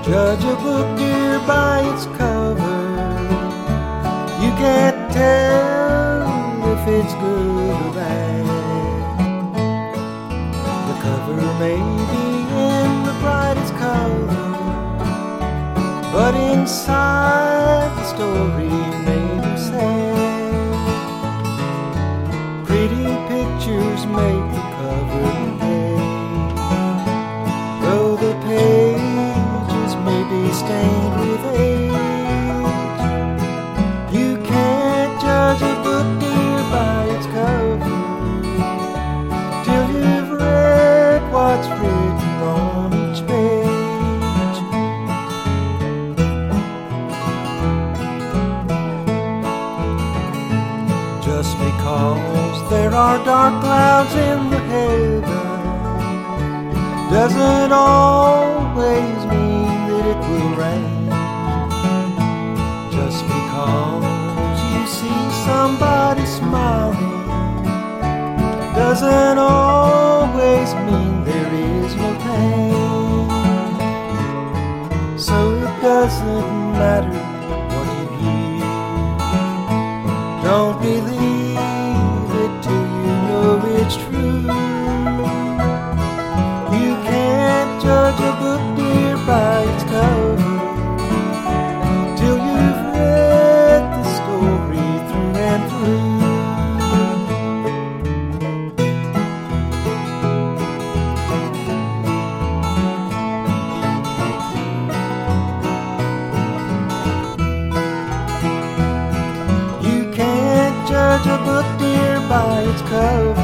Judge a book, dear, by its cover. You can't tell if it's good or bad. The cover may be in the brightest color, but inside the story may be sad. Pretty pictures make the cover page, though the pages may be stained with age. You can't judge a book, dear, by its cover till you've read what's written on each page. Just because there are dark clouds in the heaven doesn't always mean that it will rain. Just because you see somebody smiling doesn't always mean there is no pain. So it doesn't matter what you hear. Don't believe it till you know it's true. You can't judge a book, dear, by its cover till you've read the story through and through. You can't judge a book, dear, by its cover